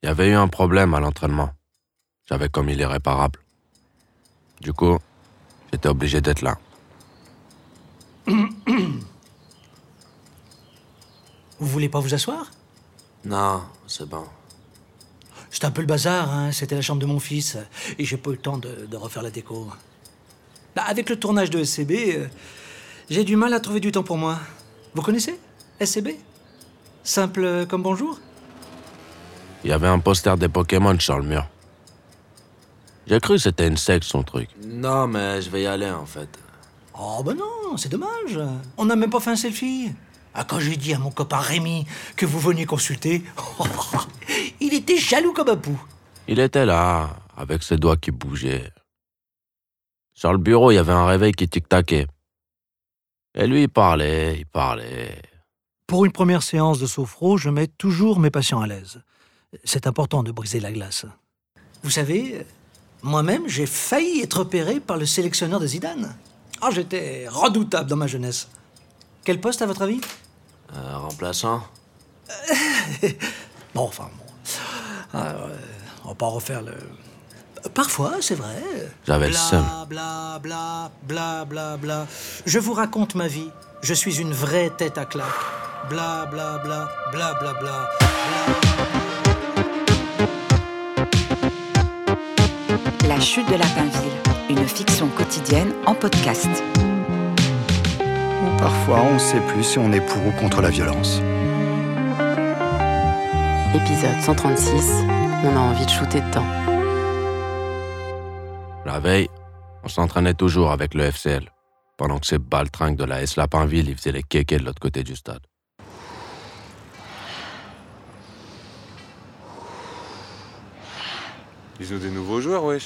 Il y avait eu un problème à l'entraînement. J'avais commis l'irréparable. Du coup, j'étais obligé d'être là. Vous voulez pas vous asseoir? Non, c'est bon. C'est un peu le bazar, hein. C'était la chambre de mon fils. Et j'ai pas eu le temps de refaire la déco. Bah, avec le tournage de SCB, j'ai du mal à trouver du temps pour moi. Vous connaissez SCB? Simple comme bonjour? Il y avait un poster des Pokémon sur le mur. J'ai cru que c'était une secte, son truc. Non, mais je vais y aller, en fait. Oh ben non, c'est dommage. On n'a même pas fait un selfie. Ah, quand j'ai dit à mon copain Rémi que vous veniez consulter, il était jaloux comme un pou. Il était là, avec ses doigts qui bougeaient. Sur le bureau, il y avait un réveil qui tic-taquait. Et lui, il parlait. Pour une première séance de sophro, je mets toujours mes patients à l'aise. C'est important de briser la glace. Vous savez, moi-même, j'ai failli être opéré par le sélectionneur de Zidane. Ah, j'étais redoutable dans ma jeunesse. Quel poste, à votre avis? Remplaçant? Bon. On va pas refaire le... Parfois, c'est vrai. J'avais le seum. Bla. Je vous raconte ma vie. Je suis une vraie tête à claque. Bla. La chute de Lapinville, une fiction quotidienne en podcast. Parfois, on ne sait plus si on est pour ou contre la violence. Épisode 136, on a envie de shooter dedans. La veille, on s'entraînait toujours avec le FCL, pendant que ces baltringues de la S Lapinville, ils faisaient les kékés de l'autre côté du stade. Ils ont des nouveaux joueurs, wesh.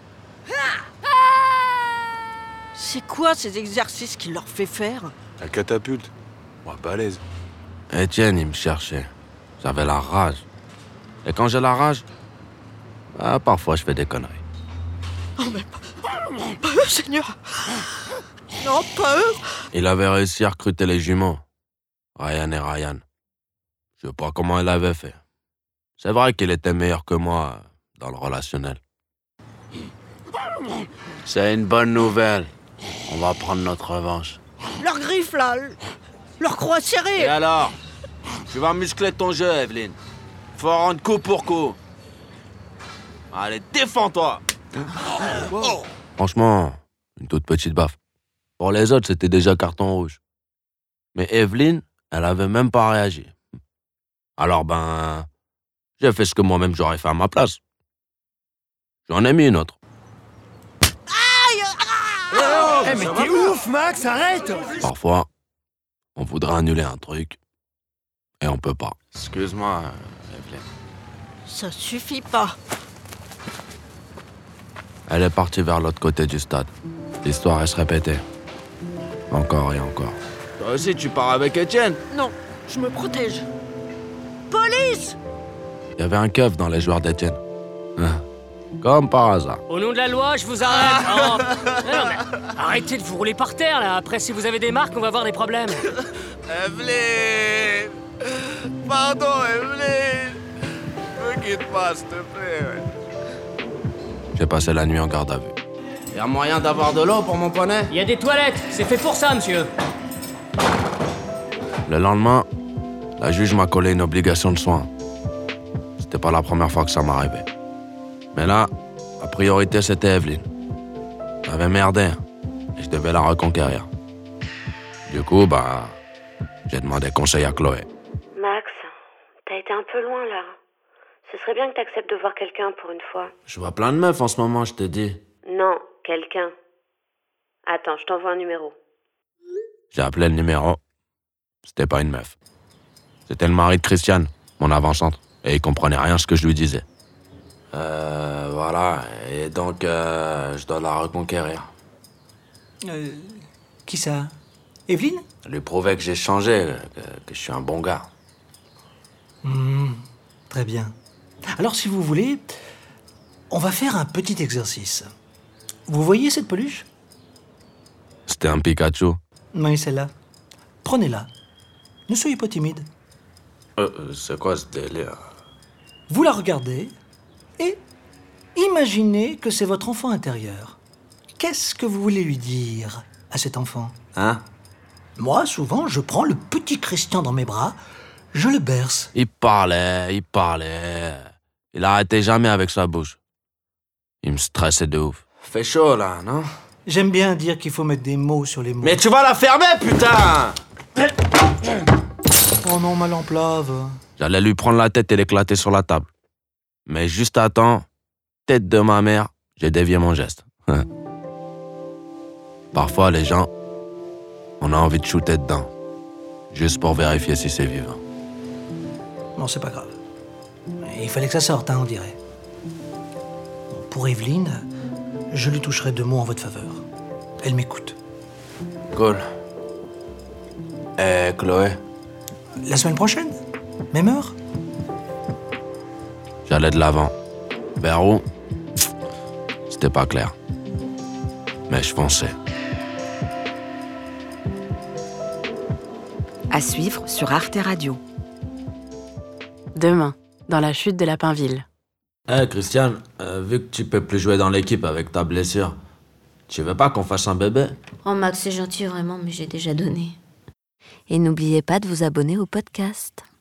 C'est quoi ces exercices qu'il leur fait faire? La catapulte. Ouais, balèze. Étienne, il me cherchait. J'avais la rage. Et quand j'ai la rage, parfois je fais des conneries. Oh, mais pas eux, Seigneur! Non, pas eux! Il avait réussi à recruter les jumeaux, Ryan et Ryan. Je sais pas comment il avait fait. C'est vrai qu'il était meilleur que moi dans le relationnel. C'est une bonne nouvelle. On va prendre notre revanche. Leurs griffes, là! Leurs croix serrées! Et alors? Tu vas muscler ton jeu, Evelyne. Faut rendre coup pour coup. Allez, défends-toi! Franchement, une toute petite baffe. Pour les autres, c'était déjà carton rouge. Mais Evelyne, elle avait même pas réagi. Alors j'ai fait ce que moi-même j'aurais fait à ma place. J'en ai mis une autre. Mais t'es ouf, Max, arrête! Parfois, on voudrait annuler un truc et on peut pas. Excuse-moi, Evelyne. Ça suffit pas. Elle est partie vers l'autre côté du stade. L'histoire, elle se répétait. Encore et encore. Toi aussi, tu pars avec Étienne? Non, je me protège. Police! Il y avait un keuf dans les joueurs d'Étienne. Comme par hasard. Au nom de la loi, je vous arrête. Oh. Non, mais arrêtez de vous rouler par terre, là. Après, si vous avez des marques, on va avoir des problèmes. Evelyne! Pardon, Evelyne! Ne quitte pas, s'il te plaît. J'ai passé la nuit en garde à vue. Y a moyen d'avoir de l'eau pour mon poney? Il y a des toilettes. C'est fait pour ça, monsieur. Le lendemain, la juge m'a collé une obligation de soins. C'était pas la première fois que ça m'arrivait. Mais là, la priorité, c'était Evelyne. J'avais merdé et je devais la reconquérir. Du coup, j'ai demandé conseil à Chloé. Max, t'as été un peu loin là. Ce serait bien que t'acceptes de voir quelqu'un pour une fois. Je vois plein de meufs en ce moment, je t'ai dit. Non, quelqu'un. Attends, je t'envoie un numéro. J'ai appelé le numéro. C'était pas une meuf. C'était le mari de Christiane, mon avant-centre. Et il comprenait rien à ce que je lui disais. Voilà. Et donc, je dois la reconquérir. Qui ça? Evelyne? Lui prouver que j'ai changé, que je suis un bon gars. Très bien. Alors, si vous voulez, on va faire un petit exercice. Vous voyez cette peluche? C'était un Pikachu. Oui, celle-là. Prenez-la. Ne soyez pas timide. C'est quoi ce délire? Vous la regardez et imaginez que c'est votre enfant intérieur. Qu'est-ce que vous voulez lui dire à cet enfant ? Hein? Moi, souvent, je prends le petit Christian dans mes bras, je le berce. Il parlait. Il arrêtait jamais avec sa bouche. Il me stressait de ouf. Fait chaud, là, non? J'aime bien dire qu'il faut mettre des mots sur les mots. Mais tu vas la fermer, putain! Oh non, ma lampe lave. J'allais lui prendre la tête et l'éclater sur la table. Mais juste à temps, tête de ma mère, j'ai dévié mon geste. Parfois, les gens, on a envie de shooter dedans, juste pour vérifier si c'est vivant. Non, c'est pas grave. Il fallait que ça sorte, hein, on dirait. Pour Evelyne, je lui toucherai 2 mots en votre faveur. Elle m'écoute. Cool. Et Chloé? La semaine prochaine, même heure. J'allais de l'avant. Vers où? C'était pas clair. Mais je fonçais. À suivre sur Arte Radio. Demain, dans la chute de Lapinville. Christiane, vu que tu peux plus jouer dans l'équipe avec ta blessure, tu veux pas qu'on fasse un bébé? Oh Max, c'est gentil vraiment, mais j'ai déjà donné. Et n'oubliez pas de vous abonner au podcast.